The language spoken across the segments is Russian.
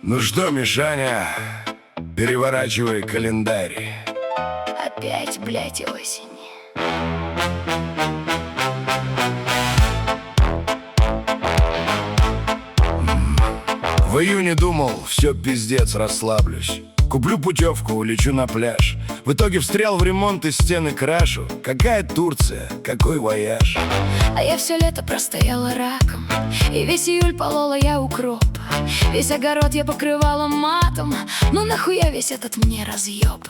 Ну что, Мишаня, переворачивай календарь. Опять, блядь, осень. В июне думал, все, пиздец, расслаблюсь. Куплю путевку, улечу на пляж. В итоге встрял в ремонт и стены крашу. Какая Турция, какой вояж. А я все лето простояла раком, и весь июль полола я укроп. Весь огород я покрывала матом. Ну нахуя весь этот мне разъеб?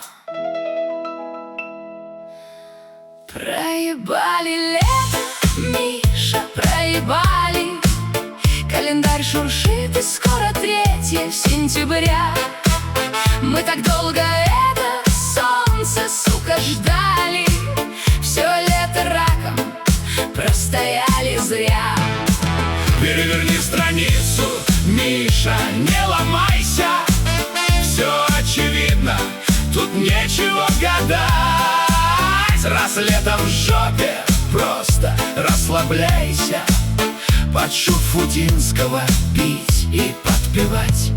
Проебали лето, Миша, проебали. Календарь шуршит, и скоро 3 сентября. Мы так долго это солнце, сука, ждали. Все лето раком простояли зря. Переверни страницу, Миша, не ломайся. Все очевидно, тут нечего гадать. Раз лето в жопе, просто расслабляйся. Под Шуфутинского пить и подпевать.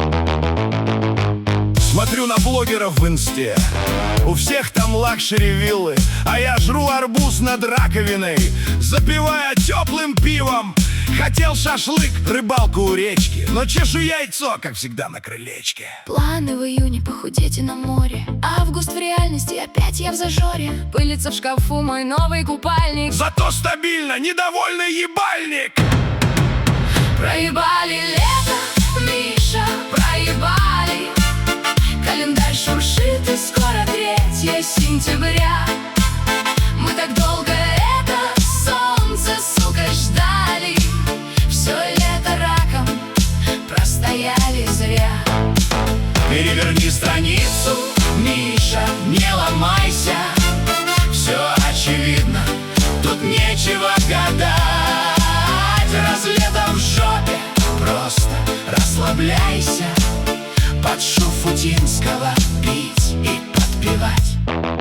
Смотрю на блогеров в инсте. У всех там лакшери-виллы, а я жру арбуз над раковиной, запивая теплым пивом. Хотел шашлык, рыбалку у речки, но чешу яйцо, как всегда, на крылечке. Планы в июне похудеть и на море. Август в реальности, опять я в зажоре. Пылится в шкафу мой новый купальник. Зато стабильно, недовольный ебальник. Проебали лето, Миша, проебали. Календарь шуршит, и скоро 3 сентября. Мы так долго это солнце, сука, ждали. Все лето раком простояли зря. Переверни страницу, Миша, не ломайся. Все очевидно, тут нечего гадать. Раз лето в жопе, просто расслабляйся. Под Шуфутинского пить и подпевать.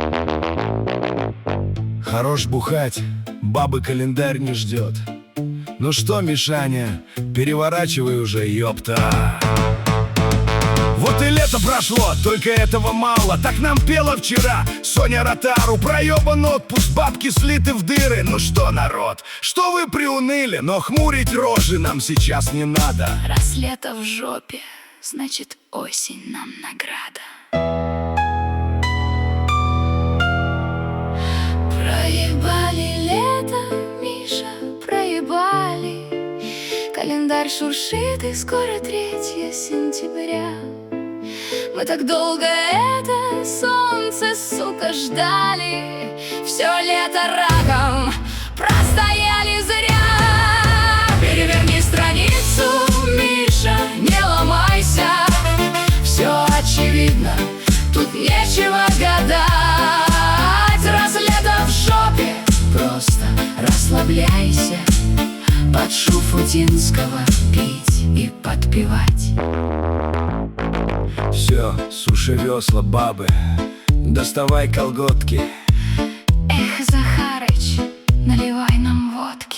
Хорош бухать, бабы календарь не ждет. Ну что, Мишаня, переворачивай уже, ёпта. Вот и лето прошло, только этого мало. Так нам пела вчера Соня Ротару. Проебан отпуск, бабки слиты в дыры. Ну что, народ, что вы приуныли? Но хмурить рожи нам сейчас не надо. Раз лето в жопе, значит осень нам награда. Проебали лето, Миша, проебали. Календарь шуршит, и скоро 3 сентября. Мы так долго это солнце, сука, ждали. Все лето раком простояли зря. Переверни страницу, Миша, не ломайся. Все очевидно, тут нечего гадать. Раз лето в жопе, просто расслабляйся. Под Шуфутинского пить и подпевать. Все, суши весла, бабы, доставай колготки. Эх, Захарыч, наливай нам водки.